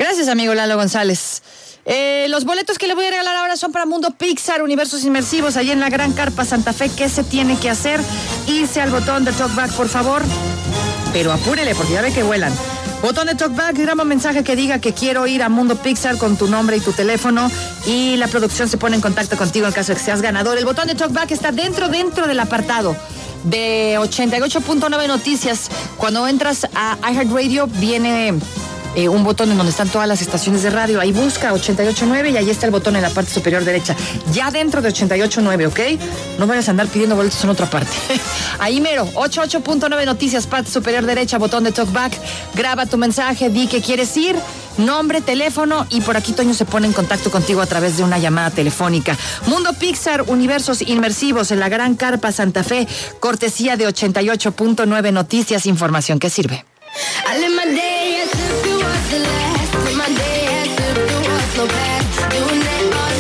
Gracias, amigo Lalo González. Los boletos que le voy a regalar ahora son para Mundo Pixar, Universos Inmersivos, allí en la Gran Carpa Santa Fe. ¿Qué se tiene que hacer? Irse al botón de Talkback, por favor. Pero apúrele, porque ya ve que vuelan. Botón de Talkback, graba un mensaje que diga que quiero ir a Mundo Pixar con tu nombre y tu teléfono y la producción se pone en contacto contigo en caso de que seas ganador. El botón de Talkback está dentro del apartado de 88.9 Noticias. Cuando entras a iHeartRadio viene un botón en donde están todas las estaciones de radio. Ahí busca 88.9 y ahí está el botón en la parte superior derecha. Ya dentro de 88.9, ¿ok? No vayas a andar pidiendo boletos en otra parte. Ahí mero, 88.9 Noticias, parte superior derecha, botón de Talkback. Graba tu mensaje, di que quieres ir, nombre, teléfono y por aquí Toño se pone en contacto contigo a través de una llamada telefónica. Mundo Pixar, Universos Inmersivos en la Gran Carpa Santa Fe, cortesía de 88.9 Noticias, información que sirve.